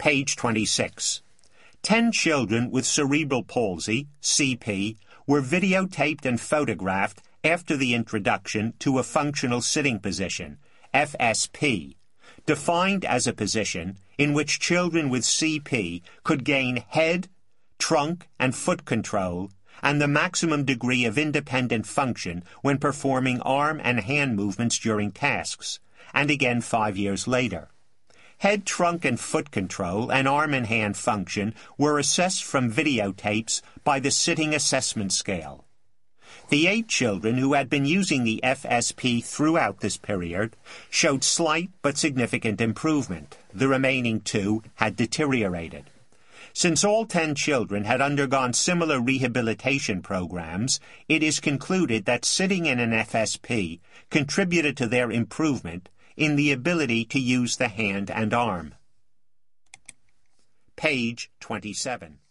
Page 26. 10 children with cerebral palsy, CP, were videotaped and photographed after the introduction to a functional sitting position, FSP, defined as a position in which children with CP could gain head, trunk, and foot control and the maximum degree of independent function when performing arm and hand movements during tasks, and again 5 years later. Head, trunk, and foot control and arm and hand function were assessed from videotapes by the Sitting Assessment Scale. The 8 children who had been using the FSP throughout this period showed slight but significant improvement. The remaining 2 had deteriorated. Since all 10 children had undergone similar rehabilitation programs, it is concluded that sitting in an FSP contributed to their improvement in the ability to use the hand and arm. Page 27.